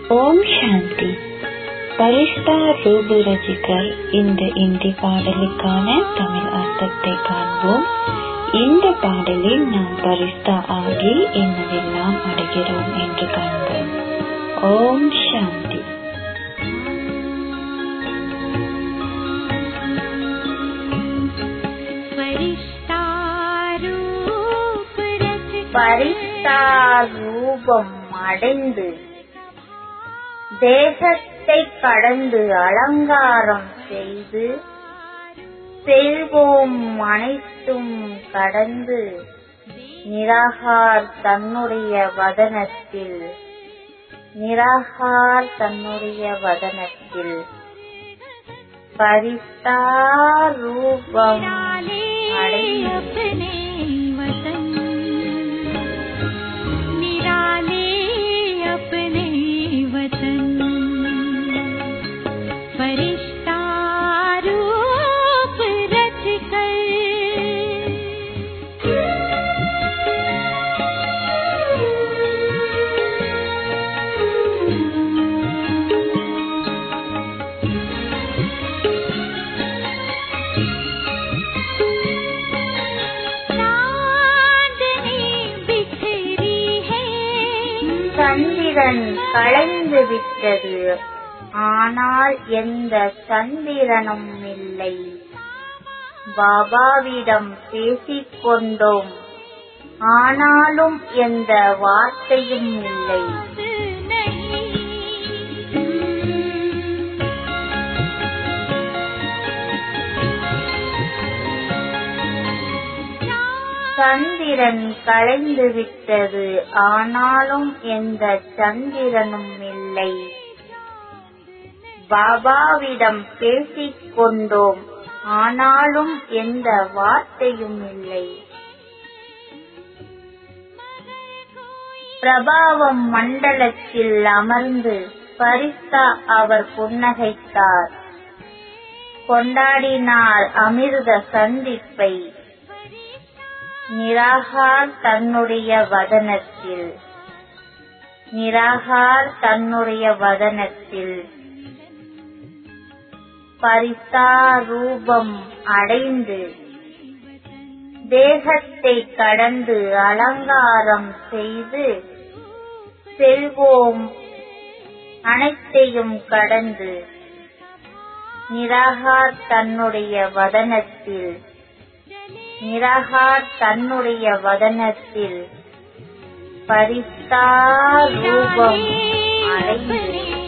ஓம் சாந்தி. பரிஷ்டா ரூபு ரசிகர் இந்த இந்தி பாடலுக்கான தமிழ் அர்த்தத்தை காண்போம். இந்த பாடலில் நாம் பரிஷ்டா ஆகி என்னவெல்லாம் அடைகிறோம் என்று காண்போம். ஓம் சாந்தி. பரிஷ்டா ரூபம் அடைந்து தேகத்தை கடந்து அலங்காரம் செய்து செல்வோம் அனைத்தும் கடந்து நிராகார் தன்னுடைய வதனத்தில் பரிஷ்டா ரூபம் அடைந்து சந்திரன் கலைந்து விட்டது, ஆனால் எந்த சந்திரனும் இல்லை. பாபாவிடம் பேசிக் கொண்டோம், ஆனாலும் எந்த வார்த்தையும் இல்லை. சந்திரன் கலைந்து விட்டது, ஆனாலும் எந்த சந்திரனும் இல்லை. பாபாவிடம் பேசிக் கொண்டோம், ஆனாலும் எந்த வார்த்தையும் இல்லை. பிரபாவம் மண்டலத்தில் அமர்ந்து பரிஷ்டா அவர் புன்னகைத்தார், கொண்டாடினார் அமிர்த சந்திப்பை. நிராகார் தன்னுடைய வதனத்தில் பரிஷ்டா ரூபம் அடைந்து தேகத்தை கடந்து அலங்காரம் செய்து செல்வோம் அனைத்தையும் கடந்து நிராகார் தன்னுடைய வதனத்தில் பரிஷ்டா ரூபம் அடைந்து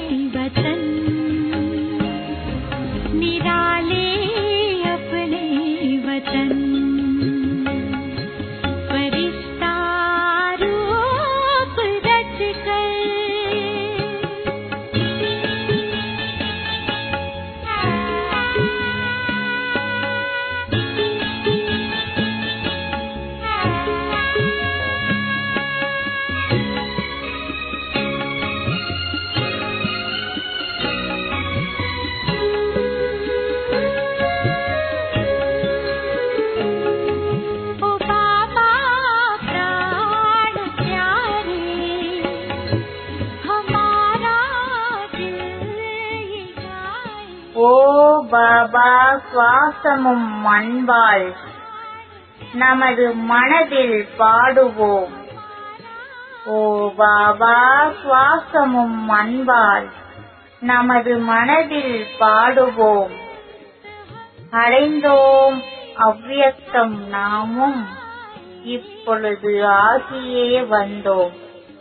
ஓ பாபா, சுவாசமும் அன்பால் நமது மனதில் பாடுவோம். ஓ பாபா, சுவாசமும் அன்பால் நமது மனதில் பாடுவோம். அடைந்தோம் அவ்வியக்தம் நாமும், இப்பொழுது ஆகியே வந்தோம்.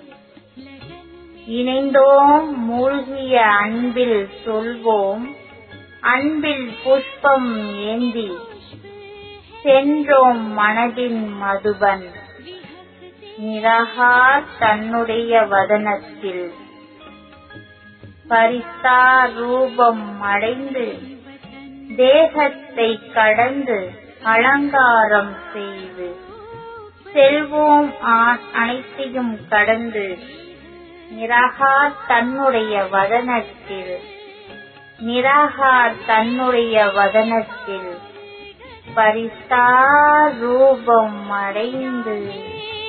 இணைந்தோம் மூழ்கிய அன்பில் சொல்வோம், அன்பில் புஷ்பம் ஏந்தி சென்றோம் மனதின் மதுபன். நிராகார் தன்னுடைய வதனத்தில் பரிஷ்டா ரூபம் அடைந்து தேகத்தை கடந்து அலங்காரம் செய்து செல்வோம் அனைத்தையும் கடந்து நிராகார் தன்னுடைய வதனத்தில் பரிஷ்டா ரூபம் அடைந்து